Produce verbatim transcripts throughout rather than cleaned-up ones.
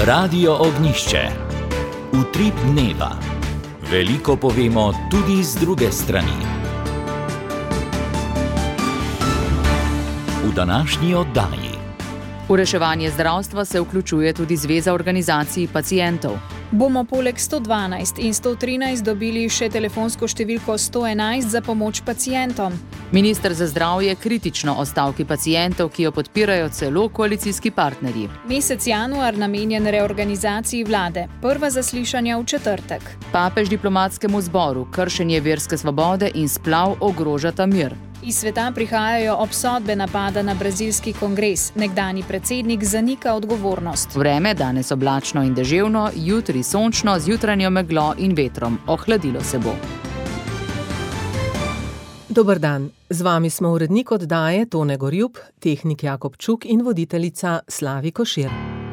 Radio Ognjišče. Utrip dneva. Veliko povemo tudi z druge strani. V današnji oddaji. V reševanje zdravstva se vključuje tudi Zveza organizacij pacientov. Bomo poleg sto dvanajst in sto trinajst dobili še telefonsko številko sto enajst za pomoč pacientom. Minister za zdravje kritično o stavki pacientov, ki jo podpirajo celo koalicijski partnerji. Mesec januar namenjen reorganizaciji vlade. Prva zaslišanja v četrtek. Papež diplomatskemu zboru, kršenje verske svobode in splav ogrožata mir. Iz sveta prihajajo obsodbe napada na brazilski kongres. Nekdanji predsednik zanika odgovornost. Vreme danes oblačno in deževno, jutri sončno z jutranjo meglo in vetrom. Ohladilo se bo. Dober dan. Z vami smo urednik oddaje Tone Gorjup, tehnik Jakob Čuk in voditeljica Slavi Košir.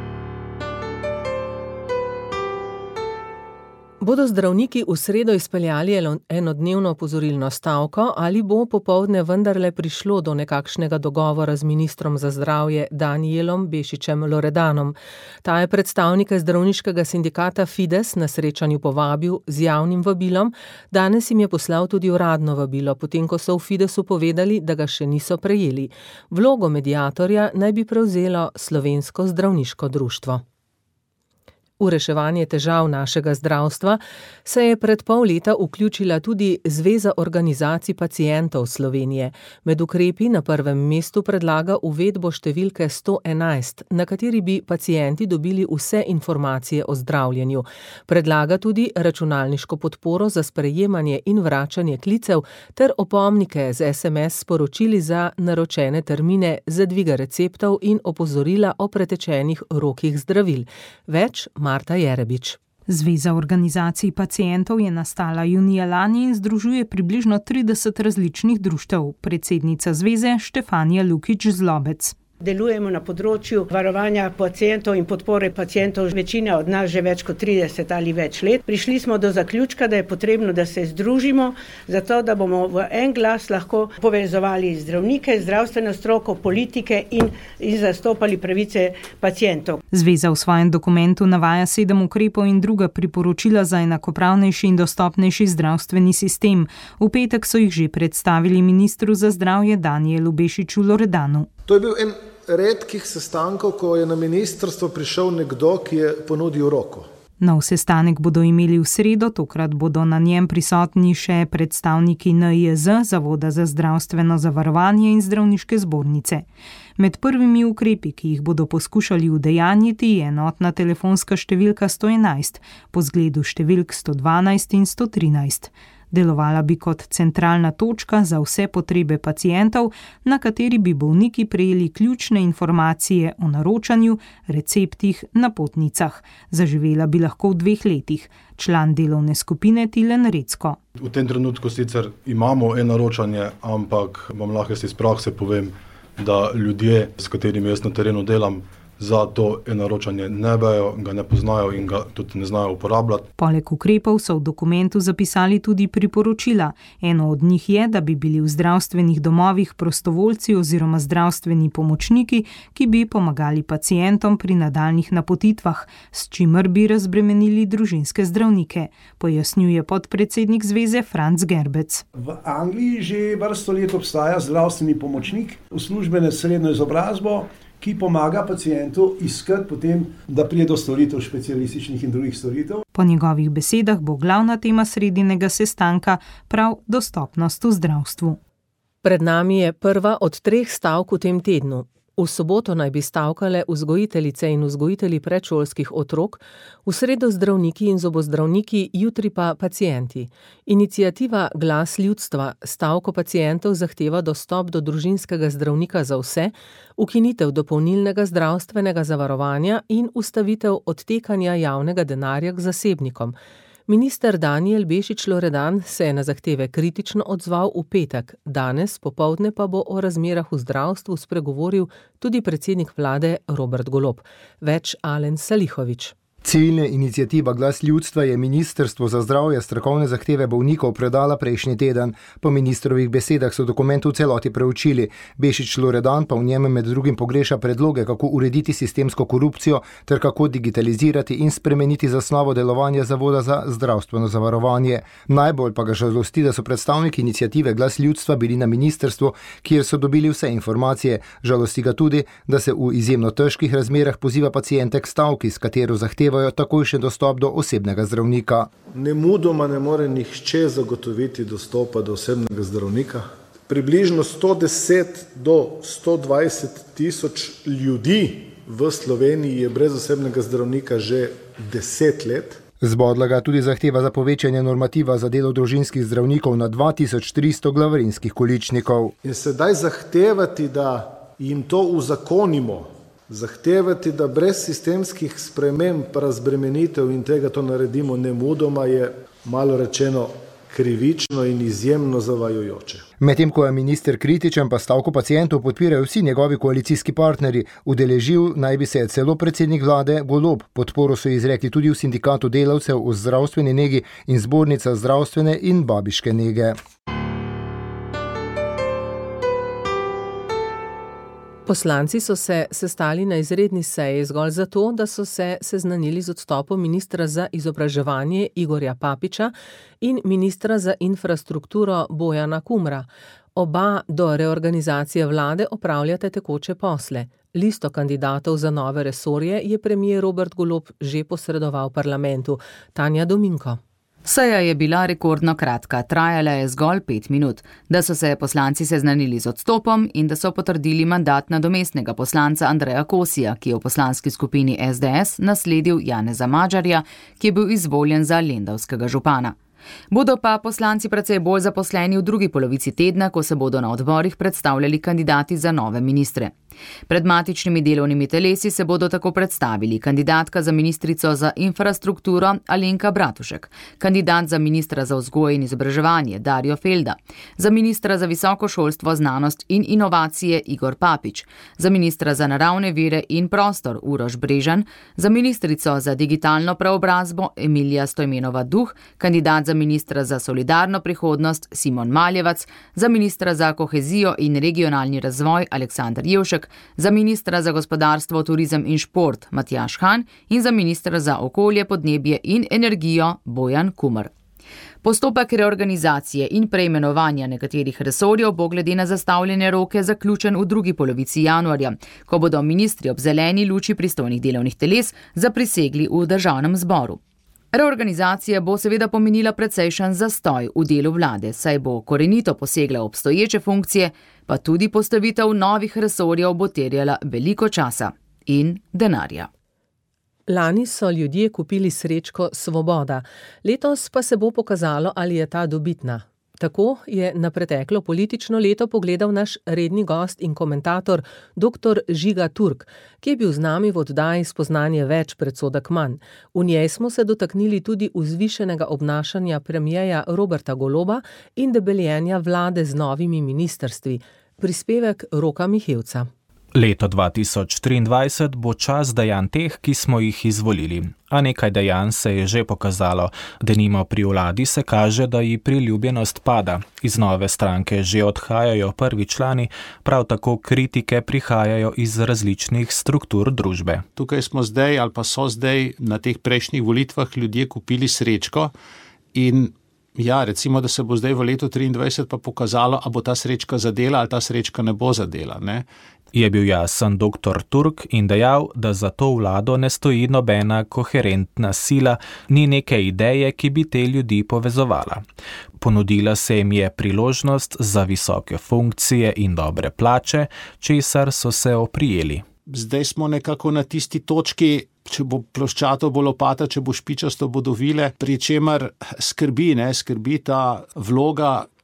Bodo zdravniki v sredo izpeljali enodnevno opozorilno stavko ali bo popoldne vendarle prišlo do nekakšnega dogovora z ministrom za zdravje Danijelom Bešičem Loredanom. Ta je predstavnike zdravniškega sindikata Fides na srečanju povabil z javnim vabilom. Danes jim je poslal tudi uradno vabilo, potem ko so v Fidesu povedali, da ga še niso prejeli. Vlogo mediatorja naj bi prevzelo Slovensko zdravniško društvo. V reševanje težav našega zdravstva se je pred pol leta vključila tudi Zveza organizacij pacientov Slovenije. Med ukrepi na prvem mestu predlaga uvedbo številke sto enajst, na kateri bi pacienti dobili vse informacije o zdravljenju. Predlaga tudi računalniško podporo za sprejemanje in vračanje klicev ter opomnike z es em es sporočili za naročene termine, za dviga receptov in opozorila o pretečenih rokih zdravil. Več Marta Jerebič. Zveza organizacij pacientov je nastala junija lani in združuje približno trideset različnih društev. Predsednica zveze Štefanija Lukič Zlobec. Delujemo na področju varovanja pacientov in podpore pacientov, večina od nas že več kot trideset ali več let. Prišli smo do zaključka, da je potrebno, da se združimo, zato da bomo v en glas lahko povezovali zdravnike, zdravstveno stroko, politike in, in zastopali pravice pacientov. Zveza v svojem dokumentu navaja sedem ukrepov in druga priporočila za enakopravnejši in dostopnejši zdravstveni sistem. V petek so jih že predstavili ministru za zdravje Danijelu Bešiču Loredanu. To je bil en redkih sestankov, ko je na ministrstvo prišel nekdo, ki je ponudil roko. Nov sestanek bodo imeli v sredo, tokrat bodo na njem prisotni še predstavniki en i e zet, Zavoda za zdravstveno zavarovanje in zdravniške zbornice. Med prvimi ukrepi, ki jih bodo poskušali udejanjiti, je enotna telefonska številka sto enajst, po zgledu številk sto dvanajst in sto trinajst. Delovala bi kot centralna točka za vse potrebe pacientov, na kateri bi bolniki prejeli ključne informacije o naročanju, receptih, napotnicah. Zaživela bi lahko v dveh letih. Član delovne skupine Tilen Recko. V tem trenutku sicer imamo e-naročanje, ampak vam lahko iz prakse povem, da ljudje, s katerimi jaz na terenu delam, za to e-naročanje ne vejo, ga ne poznajo in ga tudi ne znajo uporabljati. Poleg ukrepov so v dokumentu zapisali tudi priporočila. Eno od njih je, da bi bili v zdravstvenih domovih prostovoljci oziroma zdravstveni pomočniki, ki bi pomagali pacientom pri nadaljnjih napotitvah, s čimer bi razbremenili družinske zdravnike, pojasnjuje podpredsednik zveze Franc Gerbec. V Angliji že vrsto let obstaja zdravstveni pomočnik, uslužbene s srednjo izobrazbo, ki pomaga pacientu iskati potem, da prije do storitev specialističnih in drugih storitev. Po njegovih besedah bo glavna tema sredinega sestanka prav dostopnost v zdravstvu. Pred nami je prva od treh stavk v tem tednu. V soboto naj bi stavkale vzgojiteljice in vzgojitelji predšolskih otrok, v sredo zdravniki in zobozdravniki, jutri pa pacienti. Iniciativa Glas ljudstva stavko pacientov zahteva dostop do družinskega zdravnika za vse, ukinitev dopolnilnega zdravstvenega zavarovanja in ustavitev odtekanja javnega denarja k zasebnikom. Minister Danijel Bešič Loredan se je na zahteve kritično odzval v petek. Danes popoldne pa bo o razmerah v zdravstvu spregovoril tudi predsednik vlade Robert Golob. Več Alen Salihović. Civilna iniciativa Glas ljudstva je Ministrstvo za zdravje strokovne zahteve bolnikov predala prejšnji teden. Po ministrovih besedah so dokument v celoti preučili. Bešič Loredan pa v njem med drugim pogreša predloge, kako urediti sistemsko korupcijo ter kako digitalizirati in spremeniti zasnovo delovanja Zavoda za zdravstveno zavarovanje. Najbolj pa ga žalosti, da so predstavniki iniciative Glas ljudstva bili na ministrstvu, kjer so dobili vse informacije. Žalosti ga tudi, da se v izjemno težkih razmerah poziva paciente k stavki, s katero zahteva takojšen dostop do osebnega zdravnika. Nemudoma ne more nihče zagotoviti dostopa do osebnega zdravnika. Približno sto deset do sto dvajset tisoč ljudi v Sloveniji je brez osebnega zdravnika že deset let. Zbodla ga tudi zahteva za povečanje normativa za delo družinskih zdravnikov na dva tisoč tristo glavarinskih količnikov. In sedaj zahtevati, da jim to uzakonimo, zahtevati, da brez sistemskih sprememb, razbremenitev in tega to naredimo nemudoma, je malo rečeno krivično in izjemno zavajajoče. Medtem ko je minister kritičen, pa stavko pacientov podpirajo vsi njegovi koalicijski partnerji. Udeležil naj bi se je celo predsednik vlade Golob. Podporo so izrekli tudi v sindikatu delavcev v zdravstveni negi in zbornica zdravstvene in babiške nege. Poslanci so se sestali na izredni seji zgolj zato, da so se seznanili z odstopom ministra za izobraževanje Igorja Papiča in ministra za infrastrukturo Bojana Kumra. Oba do reorganizacije vlade opravljate tekoče posle. Listo kandidatov za nove resorje je premier Robert Golob že posredoval parlamentu. Tanja Dominko. Seja je bila rekordno kratka, trajala je zgolj pet minut, da so se poslanci seznanili z odstopom in da so potrdili mandat nadomestnega poslanca Andreja Kosija, ki je v poslanski skupini S D S nasledil Janeza Madžarja, ki je bil izvoljen za lendavskega župana. Bodo pa poslanci precej bolj zaposleni v drugi polovici tedna, ko se bodo na odborih predstavljali kandidati za nove ministre. Pred matičnimi delovnimi telesi se bodo tako predstavili kandidatka za ministrico za infrastrukturo Alenka Bratušek, kandidat za ministra za vzgojo in izobraževanje Darjo Felda, za ministra za visoko šolstvo, znanost in inovacije Igor Papič, za ministra za naravne vire in prostor Uroš Brežan, za ministrico za digitalno preobrazbo Emilija Stojmenova Duh, kandidat za ministra za solidarno prihodnost Simon Maljevac, za ministra za kohezijo in regionalni razvoj Aleksandar Jevšek, za ministra za gospodarstvo, turizem in šport Matjaž Han in za ministra za okolje, podnebje in energijo Bojan Kumer. Postopek reorganizacije in preimenovanja nekaterih resorjev bo glede na zastavljene roke zaključen v drugi polovici januarja, ko bodo ministri ob zeleni luči pristojnih delovnih teles zaprisegli v državnem zboru. Reorganizacija bo seveda pomenila precejšen zastoj v delu vlade, saj bo korenito posegla obstoječe funkcije, pa tudi postavitev novih resorjev bo terjala veliko časa in denarja. Lani so ljudje kupili srečko Svoboda, letos pa se bo pokazalo, ali je ta dobitna. Tako je na preteklo politično leto pogledal naš redni gost in komentator doktor Žiga Turk, ki je bil z nami v oddaji Spoznanje več, predsodek manj. V njej smo se dotaknili tudi vzvišenega obnašanja premierja Roberta Goloba in debeljenja vlade z novimi ministrstvi. Prispevek Roka Mihevca. Leto dva tisoč triindvajset bo čas dejanj teh, ki smo jih izvolili. A nekaj dejanj se je že pokazalo. Denimo pri vladi se kaže, da ji priljubljenost pada. Iz nove stranke že odhajajo prvi člani, prav tako kritike prihajajo iz različnih struktur družbe. Tukaj smo zdaj ali pa so zdaj na teh prejšnjih volitvah ljudje kupili srečko in ja, recimo, da se bo zdaj v letu triindvajset pa pokazalo, a bo ta srečka zadela ali ta srečka ne bo zadela, ne? Je bil jasen doktor Turk in dejal, da za to vlado ne stoji nobena koherentna sila, ni neke ideje, ki bi te ljudi povezovala. Ponudila se jim je priložnost za visoke funkcije in dobre plače, česar so se oprijeli. Zdaj smo nekako na tisti točki, če bo ploščato, bo lopata, če bo špičasto, bodo vile, pri čemer skrbi, ne, skrbi ta vloga,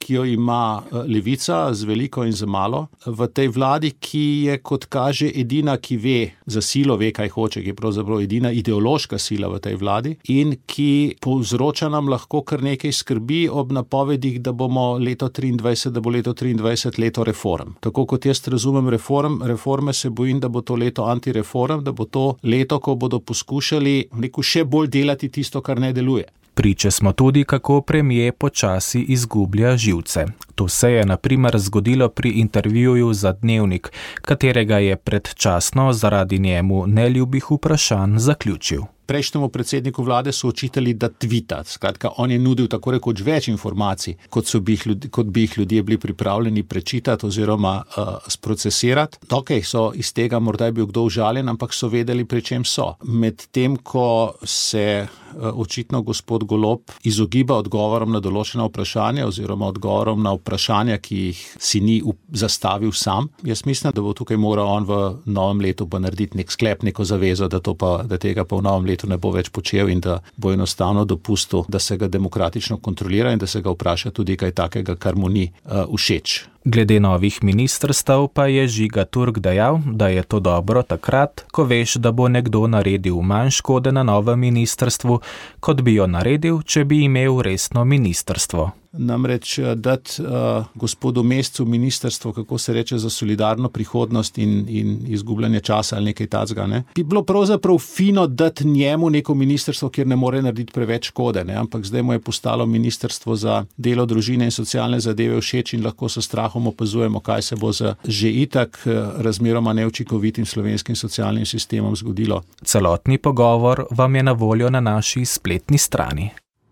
ki jo ima levica z veliko in z malo, v tej vladi, ki je, kot kaže, edina, ki ve, za silo ve, kaj hoče, ki je pravzaprav edina ideološka sila v tej vladi in ki povzroča nam lahko kar nekaj skrbi ob napovedih, da bomo leto triindvajset, da bo leto triindvajset leto reform. Tako kot jaz razumem reform, reforme se bojim, da bo to leto antireform, da bo to leto, ko bodo poskušali neko še bolj delati tisto, kar ne deluje. Priče smo tudi, kako premijer počasi izgublja živce. To se je na primer zgodilo pri intervjuju za Dnevnik, katerega je predčasno zaradi njemu neljubih vprašanj zaključil. Prejšnjemu predsedniku vlade so očitali, da tvita. Skratka, on je nudil tako rekoč več informacij, kot, so bi jih ljudje, kot bi jih ljudje bili pripravljeni prečitati oziroma uh, sprocesirati. Ok, so iz tega morda je bil kdo užaljen, ampak so vedeli, pri čem so. Medtem, ko se uh, očitno gospod Golob izogiba odgovorom na določena vprašanja oziroma odgovorom na vprašanja, ki jih si ni zastavil sam, jaz mislim, da bo tukaj moral on v novem letu pa narediti nek sklep, neko zavezo, da, to pa, da tega pa v novem letu ne bo več počel in da bo enostavno dopustil, da se ga demokratično kontrolira in da se ga vpraša tudi kaj takega, kar mu ni uh, všeč. Glede novih ministrstev pa je Žiga Turk dejal, da je to dobro takrat, ko veš, da bo nekdo naredil manj škode na novem ministrstvu, kot bi jo naredil, če bi imel resno ministrstvo. Namreč dati uh, gospodu Mescu ministrstvo, kako se reče, za solidarno prihodnost in, in izgubljanje časa ali nekaj tacga, ne? Bi bilo pravzaprav fino dati njemu neko ministrstvo, kjer ne more narediti preveč škode, ne? Ampak zdaj mu je postalo ministrstvo za delo, družine in socialne zadeve všeč in lahko s strahom opazujemo, kaj se bo z že itak razmeroma neučinkovitim slovenskim socialnim sistemom zgodilo. Celotni pogovor vam je na voljo na naši spletni strani.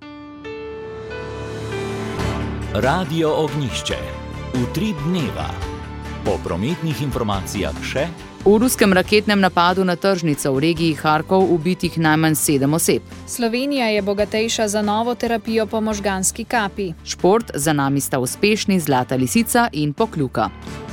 Radio Ognjišče. Utrip dneva. Po prometnih informacijah še. V ruskem raketnem napadu na tržnico v regiji Harkov ubitih najmanj sedem oseb. Slovenija je bogatejša za novo terapijo po možganski kapi. Šport, za nami sta uspešni Zlata lisica in Pokljuka.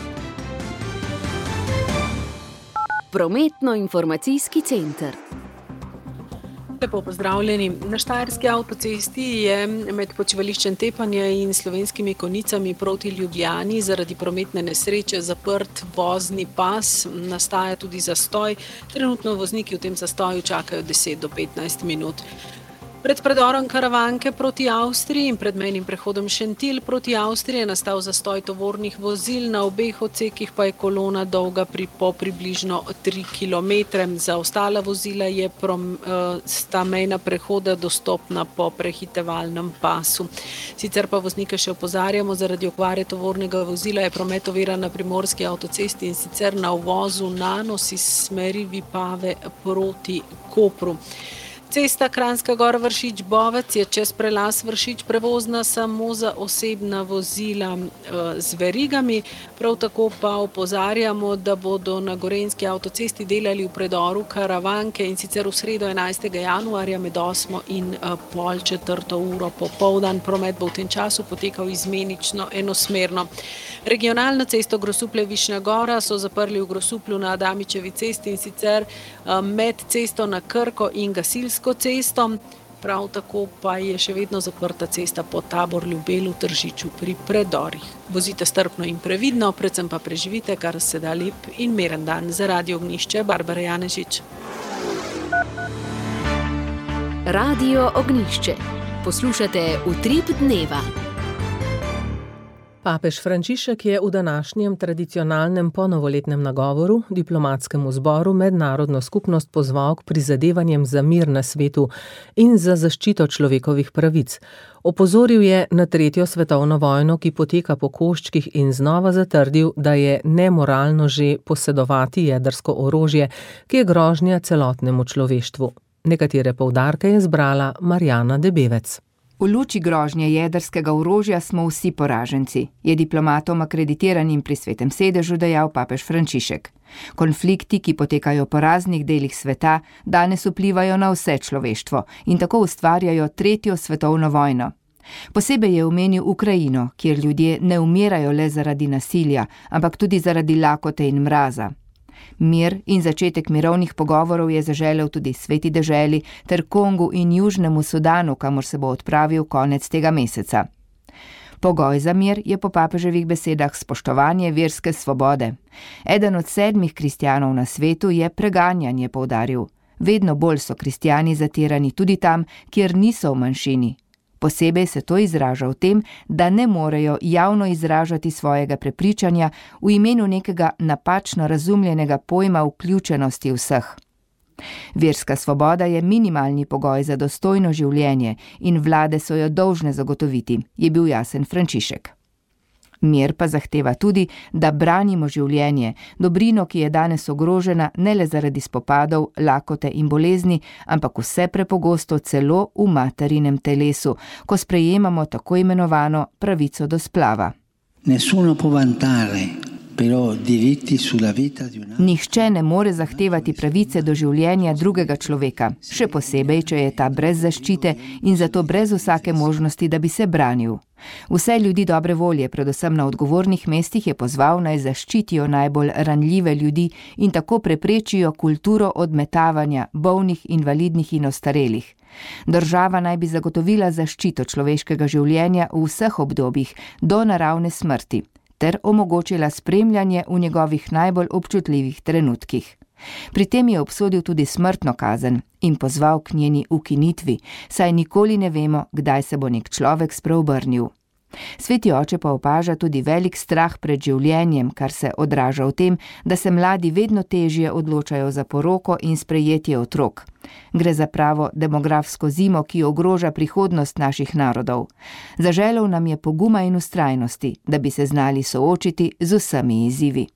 Prometno-informacijski center. Lepo pozdravljeni. Na Štajerski avtocesti je med počivališčem Tepanje in Slovenskimi Konjicami proti Ljubljani zaradi prometne nesreče zaprt vozni pas, nastaja tudi zastoj. Trenutno vozniki v tem zastoju čakajo deset do petnajst minut. Pred predorom Karavanke proti Avstriji in pred mejnim prehodom Šentilj proti Avstriji je nastal zastoj tovornih vozil, na obeh odsekih pa je kolona dolga pri, po približno tri kilometre. Za ostala vozila je prom, sta mejna prehoda dostopna po prehitevalnem pasu. Sicer pa voznike še opozarjamo, zaradi okvare tovornega vozila je promet oviran na Primorski avtocesti in sicer na uvozu Nanos iz smeri Vipave proti Kopru. Cesta Kranjska Gora Vršič-Bovec je čez prelaz Vršič prevozna samo za osebna vozila z verigami. Prav tako pa opozarjamo, da bodo na Gorenjski avtocesti delali v predoru Karavanke in sicer v sredo enajstega januarja med osmo in pol četrto uro popoldan. Promet bo v tem času potekal izmenično enosmerno. Regionalno cesto Grosuplje-Višnja Gora so zaprli v Grosuplju na Adamičevi cesti in sicer med cesto na Krko in Gasilsko cesto. Prav tako pa je še vedno zaprta cesta po Tabor-Ljubelu Tržiču pri predorih. Vozite strpno in previdno, predvsem pa preživite kar se da lep in miren dan. Za Radio Ognjišče, Barbara Janežič. Radio Ognjišče. Poslušate Utrip dneva. Papež Frančišek je v današnjem tradicionalnem ponovoletnem nagovoru diplomatskemu zboru mednarodno skupnost pozval k prizadevanjem za mir na svetu in za zaščito človekovih pravic. Opozoril je na tretjo svetovno vojno, ki poteka po koščkih, in znova zatrdil, da je nemoralno že posedovati jedrsko orožje, ki je grožnja celotnemu človeštvu. Nekatere poudarke je zbrala Marjana Debevec. V luči grožnje jedrskega orožja smo vsi poraženci, je diplomatom akreditiranim pri Svetem sedežu dejal papež Frančišek. Konflikti, ki potekajo po raznih delih sveta, danes vplivajo na vse človeštvo in tako ustvarjajo tretjo svetovno vojno. Posebej je omenil Ukrajino, kjer ljudje ne umirajo le zaradi nasilja, ampak tudi zaradi lakote in mraza. Mir in začetek mirovnih pogovorov je zaželel tudi Sveti deželi ter Kongu in Južnemu Sudanu, kamor se bo odpravil konec tega meseca. Pogoj za mir je po papeževih besedah spoštovanje verske svobode. Eden od sedmih kristjanov na svetu je preganjanje, poudaril. Vedno bolj so kristjani zatirani tudi tam, kjer niso v manjšini. Posebej se to izraža v tem, da ne morejo javno izražati svojega prepričanja v imenu nekega napačno razumljenega pojma vključenosti vseh. Verska svoboda je minimalni pogoj za dostojno življenje in vlade so jo dolžne zagotoviti, je bil jasen Frančišek. Mir pa zahteva tudi, da branimo življenje, dobrino, ki je danes ogrožena ne le zaradi spopadov, lakote in bolezni, ampak vse prepogosto celo v materinem telesu, ko sprejemamo tako imenovano pravico do splava. Nessuno può vantare però diritti sulla vita di un altro. Nihče ne more zahtevati pravice do življenja drugega človeka, še posebej, če je ta brez zaščite in zato brez vsake možnosti, da bi se branil. Vse ljudi dobre volje, predvsem na odgovornih mestih, je pozval, naj zaščitijo najbolj ranljive ljudi in tako preprečijo kulturo odmetavanja bolnih, invalidnih in ostarelih. Država naj bi zagotovila zaščito človeškega življenja v vseh obdobjih do naravne smrti ter omogočila spremljanje v njegovih najbolj občutljivih trenutkih. Pri tem je obsodil tudi smrtno kazen in pozval k njeni ukinitvi, saj nikoli ne vemo, kdaj se bo nek človek spreobrnil. Sveti oče pa opaža tudi velik strah pred življenjem, kar se odraža v tem, da se mladi vedno težje odločajo za poroko in sprejetje otrok. Gre za pravo demografsko zimo, ki ogroža prihodnost naših narodov. Zaželel nam je poguma in vztrajnosti, da bi se znali soočiti z vsemi izzivi.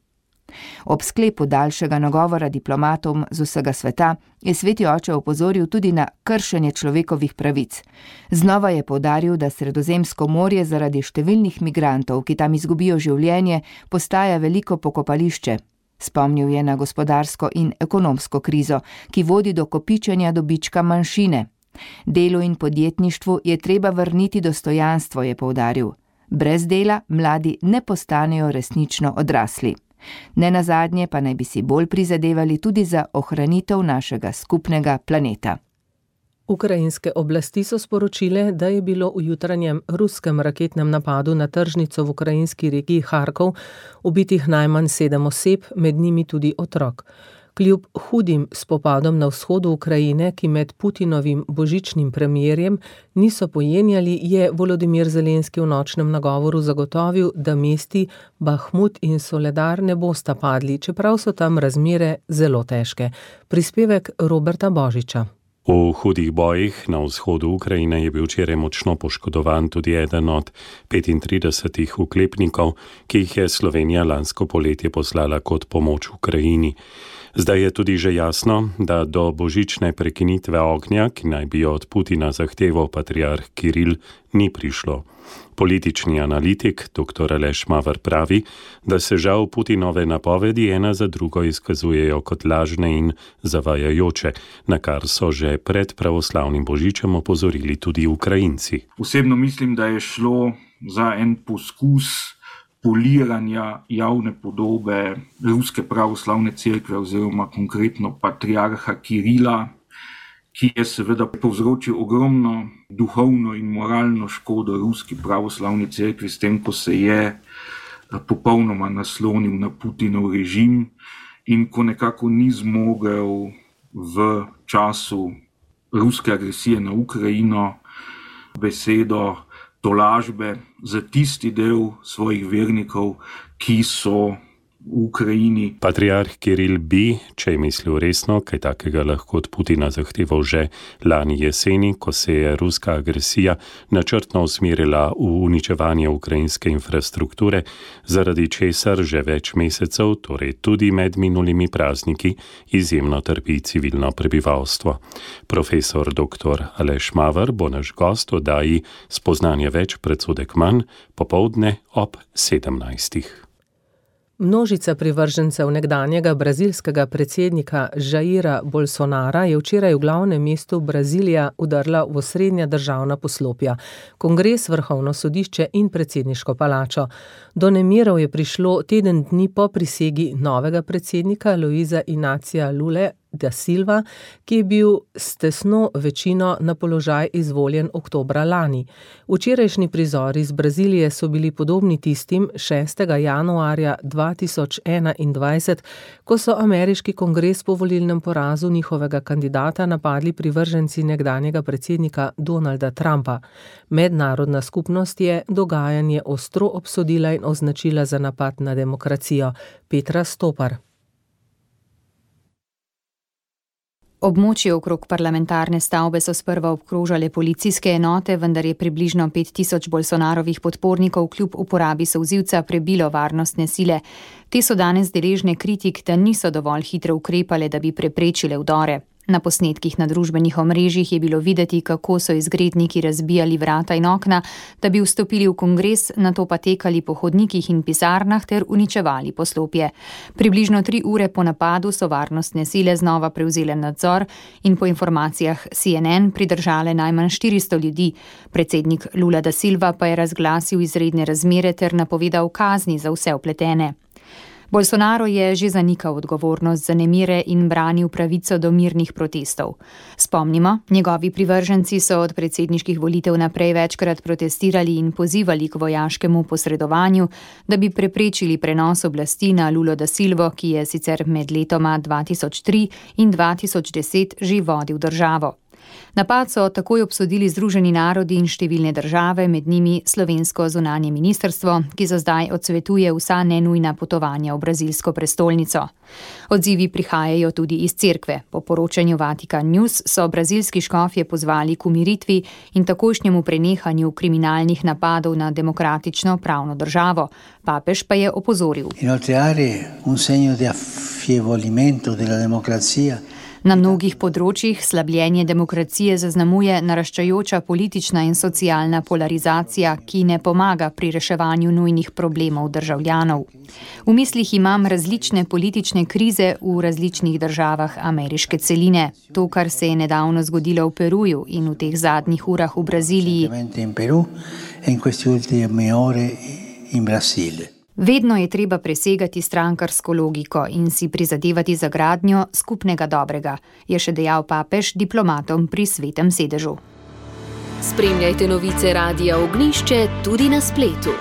Ob sklepu daljšega nagovora diplomatom z vsega sveta je sveti oče opozoril tudi na kršenje človekovih pravic. Znova je poudaril, da Sredozemsko morje zaradi številnih migrantov, ki tam izgubijo življenje, postaja veliko pokopališče. Spomnil je na gospodarsko in ekonomsko krizo, ki vodi do kopičenja dobička manjšine. Delu in podjetništvu je treba vrniti dostojanstvo, je poudaril. Brez dela mladi ne postanejo resnično odrasli. Nenazadnje pa naj bi si bolj prizadevali tudi za ohranitev našega skupnega planeta. Ukrajinske oblasti so sporočile, da je bilo v jutranjem ruskem raketnem napadu na tržnico v ukrajinski regiji Harkov ubitih najmanj sedem oseb, med njimi tudi otrok. Kljub hudim spopadom na vzhodu Ukrajine, ki med Putinovim božičnim premierjem niso pojenjali, je Volodimir Zelenski v nočnem nagovoru zagotovil, da mesti Bahmut in Soledar ne bosta padli, čeprav so tam razmere zelo težke. Prispevek Roberta Božiča. V hudih bojih na vzhodu Ukrajine je bil včeraj močno poškodovan tudi eden od petintridesetih oklepnikov, ki jih je Slovenija lansko poletje poslala kot pomoč Ukrajini. Zdaj je tudi že jasno, da do božične prekinitve ognja, ki naj bi jo od Putina zahteval patriarh Kiril, ni prišlo. Politični analitik dr. Aleš Maver pravi, da se žal Putinove napovedi ena za drugo izkazujejo kot lažne in zavajajoče, na kar so že pred pravoslavnim božičem opozorili tudi Ukrajinci. Osebno mislim, da je šlo za en poskus poliranja javne podobe Ruske pravoslavne cerkve oziroma konkretno patriarha Kirila, ki je seveda povzročil ogromno duhovno in moralno škodo Ruski pravoslavni cerkvi s tem, ko se je popolnoma naslonil na Putinov režim in ko nekako ni zmogel v času ruske agresije na Ukrajino besedo tolažbe za tisti del svojih vernikov, ki so v Ukrajini. Patriarh Kiril bi, če je mislil resno, kaj takega lahko od Putina zahteval že lani jeseni, ko se je ruska agresija načrtno usmerila v uničevanje ukrajinske infrastrukture, zaradi česar že več mesecev, torej tudi med minulimi prazniki, izjemno trpi civilno prebivalstvo. Profesor dr. Aleš Maver bo naš gost v oddaji Spoznanje več, predsodek manj, popoldne ob sedemnajstih. Množica privržencev nekdanjega brazilskega predsednika Jaira Bolsonara je včeraj v glavnem mestu Brazilija udrla v osrednja državna poslopja, kongres, vrhovno sodišče in predsedniško palačo. Do nemirov je prišlo teden dni po prisegi novega predsednika Luiza Inacia Lule da Silva, ki je bil s tesno večino na položaj izvoljen oktobra lani. Včerajšnji prizori iz Brazilije so bili podobni tistim šestega januarja dva tisoč enaindvajset, ko so ameriški kongres po volilnem porazu njihovega kandidata napadli privrženci nekdanjega predsednika Donalda Trumpa. Mednarodna skupnost je dogajanje ostro obsodila in označila za napad na demokracijo. Petra Stopar. Območje okrog parlamentarne stavbe so sprva obkrožale policijske enote, vendar je približno pet tisoč Bolsonarovih podpornikov kljub uporabi solzivca prebilo varnostne sile. Te so danes deležne kritik, da niso dovolj hitro ukrepale, da bi preprečile vdore. Na posnetkih na družbenih omrežjih je bilo videti, kako so izgredniki razbijali vrata in okna, da bi vstopili v kongres, nato pa tekali po hodnikih in pisarnah ter uničevali poslopje. Približno tri ure po napadu so varnostne sile znova prevzele nadzor in po informacijah C N N pridržale najmanj štiristo ljudi. Predsednik Lula da Silva pa je razglasil izredne razmere ter napovedal kazni za vse vpletene. Bolsonaro je že zanikal odgovornost za nemire in branil pravico do mirnih protestov. Spomnimo, njegovi privrženci so od predsedniških volitev naprej večkrat protestirali in pozivali k vojaškemu posredovanju, da bi preprečili prenos oblasti na Lulo da Silvo, ki je sicer med letoma dva tisoč tri in dva tisoč deset že vodil državo. Napad so takoj obsodili Združeni narodi in številne države, med njimi slovensko zunanje ministrstvo, ki za zdaj odsvetuje vsa nenujna potovanja v brazilsko prestolnico. Odzivi prihajajo tudi iz cerkve. Po poročanju Vatikan News so brazilski škofje pozvali k umiritvi in takojšnjemu prenehanju kriminalnih napadov na demokratično pravno državo. Papež pa je opozoril. Na mnogih področjih slabljenje demokracije zaznamuje naraščajoča politična in socialna polarizacija, ki ne pomaga pri reševanju nujnih problemov državljanov. V mislih imam različne politične krize v različnih državah ameriške celine. To, kar se je nedavno zgodilo v Peruju in v teh zadnjih urah v Braziliji. Vedno je treba presegati strankarsko logiko in si prizadevati za gradnjo skupnega dobrega, je še dejal papež diplomatom pri Svetem sedežu. Spremljajte novice Radia Ognjišče tudi na spletu.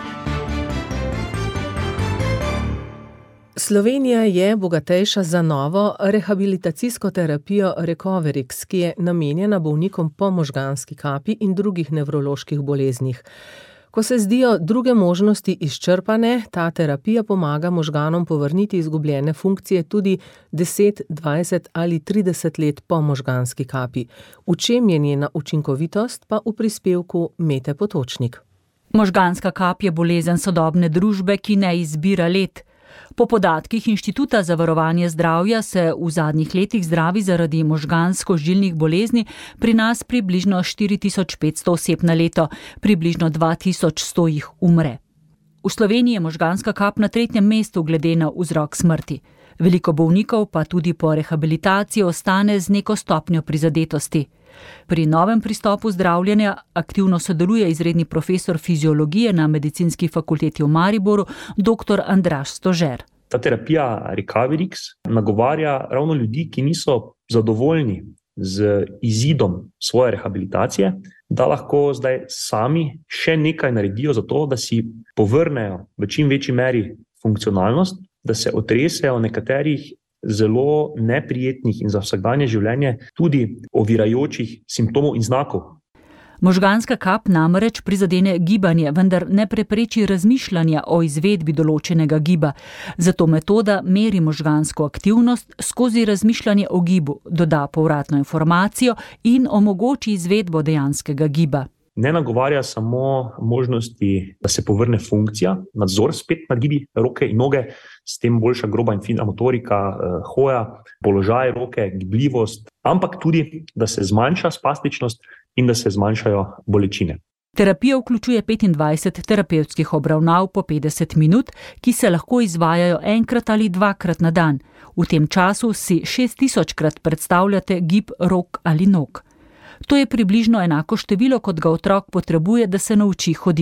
Slovenija je bogatejša za novo rehabilitacijsko terapijo Recoverix, ki je namenjena bolnikom po možganski kapi in drugih nevroloških boleznih. Ko se zdijo druge možnosti izčrpane, ta terapija pomaga možganom povrniti izgubljene funkcije tudi deset, dvajset ali trideset let po možganski kapi. V čem je njena učinkovitost, pa v prispevku Mete Potočnik. Možganska kap je bolezen sodobne družbe, ki ne izbira let. Po podatkih Inštituta za varovanje zdravja se v zadnjih letih zdravi zaradi možgansko-žilnih bolezni pri nas približno štiri tisoč petsto oseb na leto, približno dva tisoč sto jih umre. V Sloveniji je možganska kap na tretjem mestu glede na vzrok smrti. Veliko bolnikov pa tudi po rehabilitaciji ostane z neko stopnjo prizadetosti. Pri novem pristopu zdravljenja aktivno sodeluje izredni profesor fiziologije na Medicinski fakulteti v Mariboru, dr. Andraž Stožer. Ta terapija Recoverix nagovarja ravno ljudi, ki niso zadovoljni z izidom svoje rehabilitacije, da lahko zdaj sami še nekaj naredijo za to, da si povrnejo v čim večji meri funkcionalnost, da se otresejo nekaterih zelo neprijetnih in za vsakdanje življenje tudi ovirajočih simptomov in znakov. Možganska kap namreč prizadene gibanje, vendar ne prepreči razmišljanja o izvedbi določenega giba. Zato metoda meri možgansko aktivnost skozi razmišljanje o gibu, doda povratno informacijo in omogoči izvedbo dejanskega giba. Ne nagovarja samo možnosti, da se povrne funkcija, nadzor spet nad gibi roke in noge, s tem boljša groba in fina motorika, hoja, položaj roke, gibljivost, ampak tudi, da se zmanjša spastičnost in da se zmanjšajo bolečine. Terapija vključuje petindvajset terapevtskih obravnav po petdeset minut, ki se lahko izvajajo enkrat ali dvakrat na dan. V tem času si šest tisočkrat predstavljate gib rok ali nog. To je približno enako število, kot ga otrok potrebuje, da se nauči hoditi.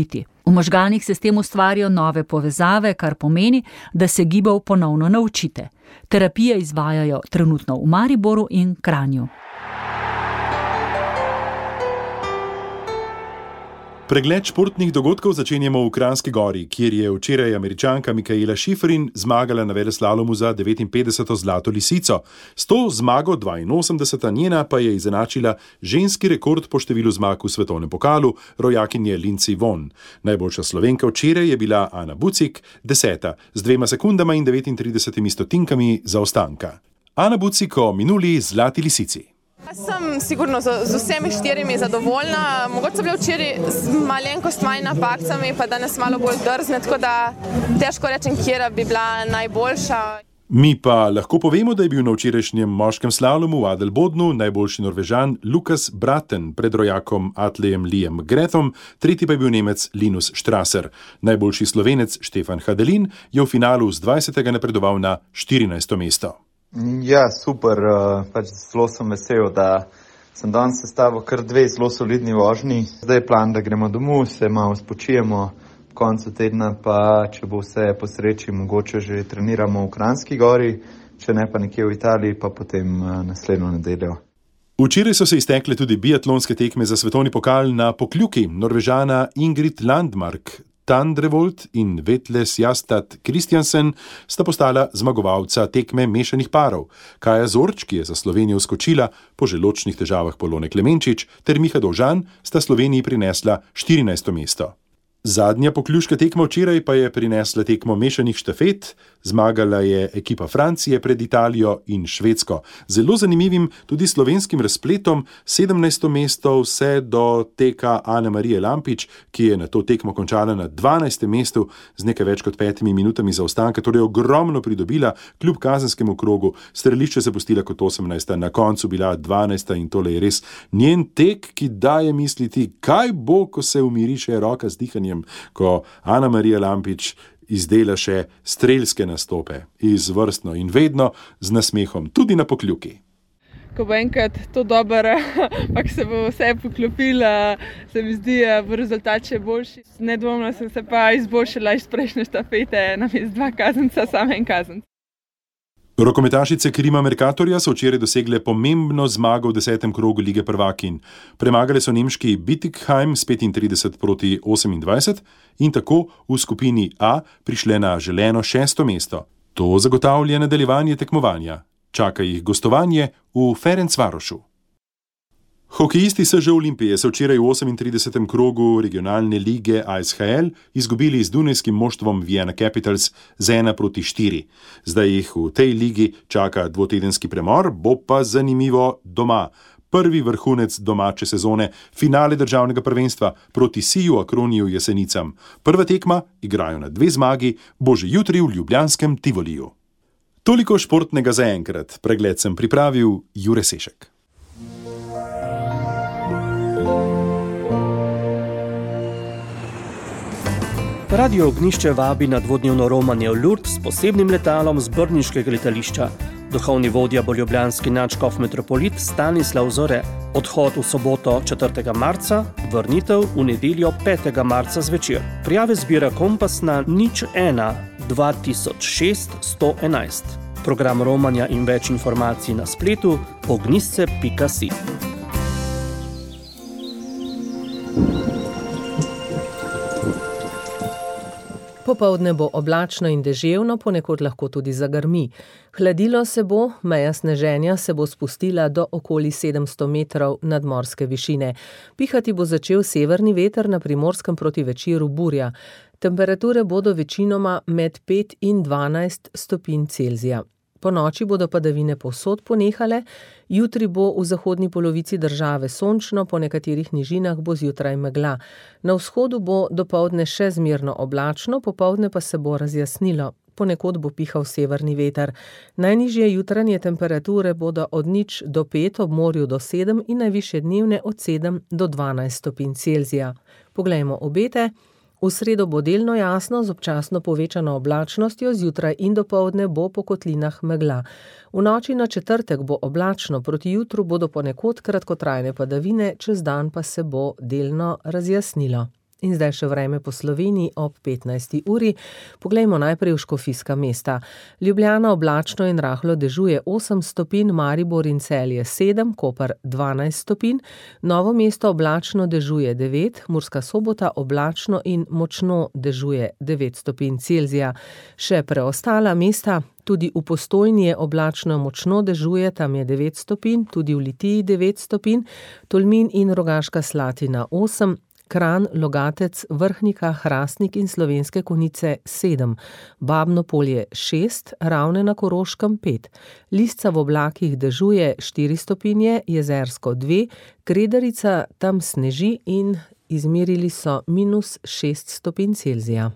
V možganih se s tem ustvarijo nove povezave, kar pomeni, da se gibov ponovno naučite. Terapije izvajajo trenutno v Mariboru in Kranju. Pregled športnih dogodkov začenjamo v Kranjski Gori, kjer je včeraj Američanka Mikaela Šiferin zmagala na veleslalomu za devetinpetdeseto zlato lisico. S to zmago dvainosemdeseta njena pa je izenačila ženski rekord po številu zmag v svetovnem pokalu, rojakinje Lindsey Vonn. Najboljša Slovenka včeraj je bila Ana Bucik, deseta, z dvema sekundama in devetintridesetimi stotinkami zaostanka. Ana Bucik o minuli zlati lisici. Jaz sem sigurno z, z vsemi štirimi zadovoljna. Mogoče so bile včeraj z malenkost manj napakami, pa danes malo bolj drzne, tako da težko rečem, kjera bi bila najboljša. Mi pa lahko povemo, da je bil na včerajšnjem moškem slalomu v Adelbodnu najboljši Norvežan Lukas Braten pred rojakom Atlejem Liam Grethom, tretji pa je bil Nemec Linus Strasser. Najboljši Slovenec Štefan Hadelin je v finalu z dvajsetega napredoval na štirinajsto mesto. Ja, super, pač zelo sem vesel, da sem danes sestavil kar dve zelo solidni vožnji. Zdaj je plan, da gremo domov, se malo spočijemo, v koncu tedna pa, če bo vse po sreči, mogoče že treniramo v Kranjski Gori, če ne pa nekje v Italiji, pa potem naslednjo nedeljo. Včeraj so se iztekle tudi biatlonske tekme za svetovni pokal na Pokljuki. Norvežana Ingrid Landmark Tandrevold in Vetle Sjastad Kristjansen sta postala zmagovalca tekme mešanih parov. Kaja Zorč, ki je za Slovenijo skočila po želodčnih težavah Polone Klemenčič, ter Miha Dovžan sta Sloveniji prinesla štirinajsto mesto. Zadnja pokljuška tekma včeraj pa je prinesla tekmo mešanih štafet, zmagala je ekipa Francije pred Italijo in Švedsko. Zelo zanimivim tudi slovenskim razpletom, sedemnajsto mesto vse do teka Ane Marije Lampič, ki je na to tekmo končala na dvanajstem mestu z nekaj več kot petimi minutami zaostanka, torej ogromno pridobila kljub kazenskemu krogu, strelišče se pustila kot osemnajsta, na koncu bila dvanajsta in tole je res njen tek, ki daje misliti, kaj bo, ko se umiri še roka z dihanjem, ko Ana Marija Lampič izdela še strelske nastope, izvrstno in vedno z nasmehom, tudi na Pokljuki. Ko bo enkrat to dobro, pa se bo vse poklopilo, se mi zdi, da bo rezultat še boljši. Nedvomno sem se pa izboljšala iz prejšnje štafete, namesto dva kazenca, samo en kazenc. Rokometašice Krima Mercatorja so včeraj dosegle pomembno zmago v desetem krogu lige prvakinj. Premagale so nemški Bietigheim s petintrideset proti osemindvajset in tako v skupini A prišle na želeno šesto mesto. To zagotavlja nadaljevanje tekmovanja. Čaka jih gostovanje v Ferencvarošu. Hokejisti S Ž Olimpije so včeraj v osemintridesetem krogu regionalne lige A S H L izgubili z dunajskim moštvom Vienna Capitals z ena proti štiri. Zdaj jih v tej ligi čaka dvotedenski premor, bo pa zanimivo doma. Prvi vrhunec domače sezone, finale državnega prvenstva proti Siju Akroniju Jesenicam. Prva tekma, igrajo na dve zmagi, bo že jutri v ljubljanskem Tivoliju. Toliko športnega zaenkrat. Pregled sem pripravil Jure Sešek. Radio Ognišče vabi na dvodnevno romanje v Lourdes s posebnim letalom z brniškega letališča. Duhovni vodja bo ljubljanski nadškof metropolit Stanislav Zore. Odhod v soboto četrtega marca, vrnitev v nedeljo petega marca zvečer. Prijave zbira Kompas na nič ena dva tisoč šest sto enajst. Program romanja in več informacij na spletu ognjisce pika si. Popoldne bo oblačno in deževno, ponekod lahko tudi zagrmi. Hladilo se bo, meja sneženja se bo spustila do okoli sedemsto metrov nadmorske višine. Pihati bo začel severni veter, na Primorskem proti večeru burja. Temperature bodo večinoma med pet in dvanajst stopinj Celzija. Po noči bodo padavine povsod ponehale, jutri bo v zahodni polovici države sončno, po nekaterih nižinah bo zjutraj megla. Na vzhodu bo dopoldne še zmerno oblačno, popoldne pa se bo razjasnilo. Ponekod bo pihal severni veter. Najnižje jutranje temperature bodo od nič do pet, ob morju do sedem in najvišje dnevne od sedem do dvanajst stopinj Celzija. Poglejmo obete. V sredo bo delno jasno z občasno povečano oblačnostjo, zjutraj in dopoldne bo po kotlinah megla. V noči na četrtek bo oblačno, proti jutru bodo ponekod kratkotrajne padavine, čez dan pa se bo delno razjasnilo. In zdaj še vreme po Sloveniji ob petnajsti uri. Poglejmo najprej v škofijska mesta. Ljubljana oblačno in rahlo dežuje osem stopinj, Maribor in Celje sedem, Koper dvanajst stopinj, Novo mesto oblačno dežuje devet, Murska Sobota oblačno in močno dežuje devet stopinj Celzija. Še preostala mesta, tudi v Postojni je oblačno močno dežuje, tam je devet stopinj, tudi v Litiji devet stopinj, Tolmin in Rogaška Slatina osem, Kranj, Logatec, Vrhnika, Hrastnik in Slovenske Konjice sedem, Babno Polje šest, Ravne na Koroškem pet, Lisca v oblakih dežuje štiri stopinje, Jezersko dve, Kredarica tam sneži in izmerili so minus šest stopinj Celzija.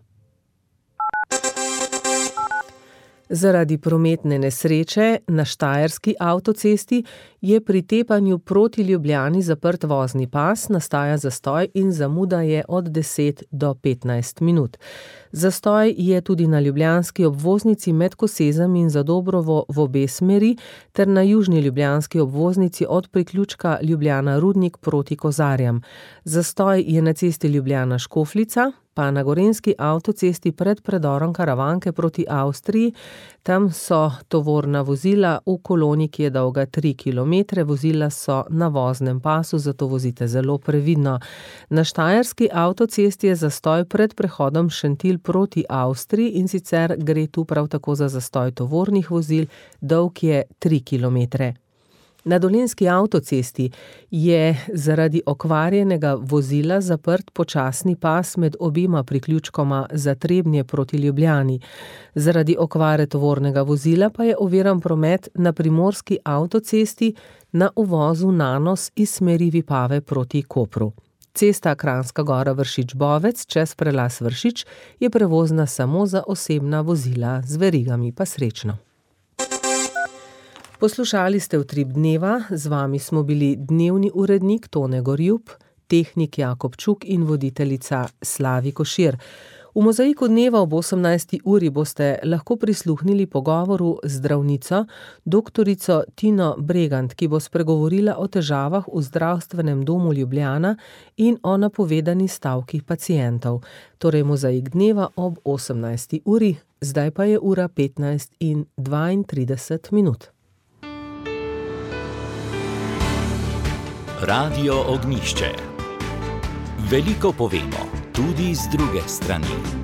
Zaradi prometne nesreče na Štajerski avtocesti je pri tepanju proti Ljubljani zaprt vozni pas, nastaja zastoj in zamuda je od deset do petnajst minut. Zastoj je tudi na ljubljanski obvoznici med Kosezem in Zadobrovo v obe smeri ter na južni ljubljanski obvoznici od priključka Ljubljana-Rudnik proti Kozarjam. Zastoj je na cesti Ljubljana-Škofljica, pa na gorenjski avtocesti pred predorom Karavanke proti Avstriji. Tam so tovorna vozila v koloni, ki je dolga tri kilometre, vozila so na voznem pasu, zato vozite zelo previdno. Na Štajerski avtocesti je zastoj pred prehodom Šentilj proti Avstriji in sicer gre tu prav tako za zastoj tovornih vozil, dolg je tri kilometre. Na Dolenjski avtocesti je zaradi okvarjenega vozila zaprt počasni pas med obima priključkoma za Trebnje proti Ljubljani. Zaradi okvare tovornega vozila pa je oviran promet na Primorski avtocesti na uvozu Nanos iz smeri Vipave proti Kopru. Cesta Kranjska Gora Vršič-Bovec čez prelaz Vršič je prevozna samo za osebna vozila, z verigami pa srečno. Poslušali ste Utrip dneva, z vami smo bili dnevni urednik Tone Gorjup, tehnik Jakob Čuk in voditeljica Slavi Košir. V Mozaiku dneva ob osemnajsti uri boste lahko prisluhnili pogovoru z zdravnico, doktorico Tino Bregant, ki bo spregovorila o težavah v zdravstvenem domu Ljubljana in o napovedani stavki pacientov. Torej Mozaik dneva ob osemnajsti uri, zdaj pa je ura petnajst in dvaintrideset minut. Radio Ognjišče. Veliko povemo, tudi z druge strani.